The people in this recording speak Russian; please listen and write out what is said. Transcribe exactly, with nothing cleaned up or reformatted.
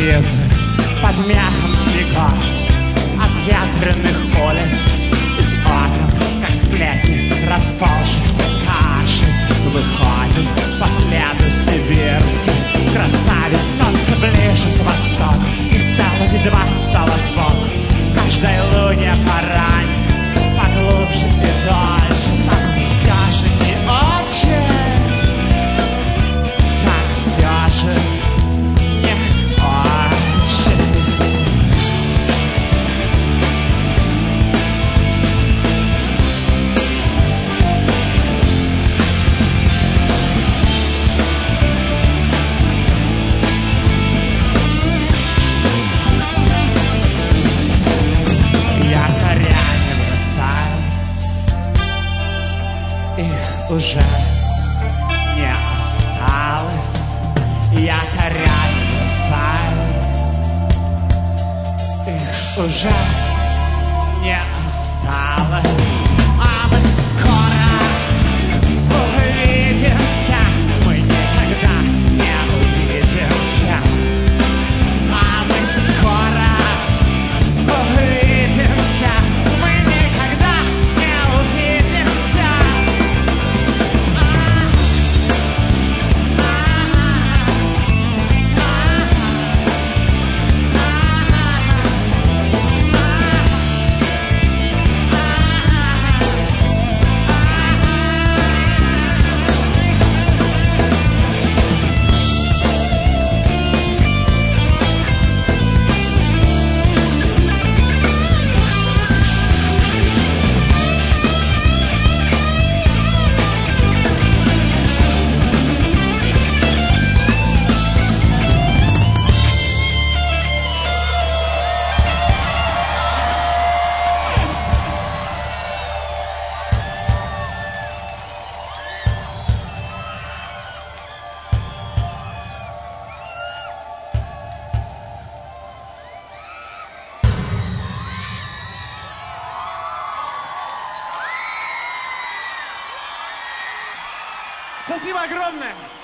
телевизор под мягком снегов от ветреных улиц из окон, как сплетни расползшихся кашей, выходит по следу сибирский красавец. Солнце ближе к востоку, и целых два стало сбоку. Каждой луне поранее, поглубже и дольше. Так все же не очень, так все же не очень. Их уже не осталось, якоря не бросаю. Их уже не осталось, а мы скоро увидимся, мы никогда не увидимся, а мы скоро увидимся, мы никогда не увидимся. Спасибо огромное!